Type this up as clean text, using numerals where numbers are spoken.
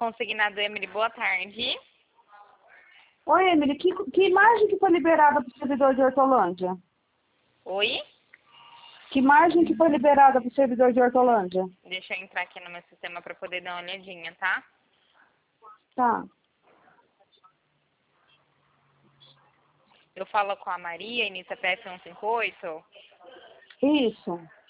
Consignado Emily, boa tarde. Oi, Emily, que margem que foi liberada para o servidor de Hortolândia? Oi? Que margem que foi liberada para o servidor de Hortolândia? Deixa eu entrar aqui no meu sistema para poder dar uma olhadinha, tá? Tá. Eu falo com a Maria, início PF 158. Isso.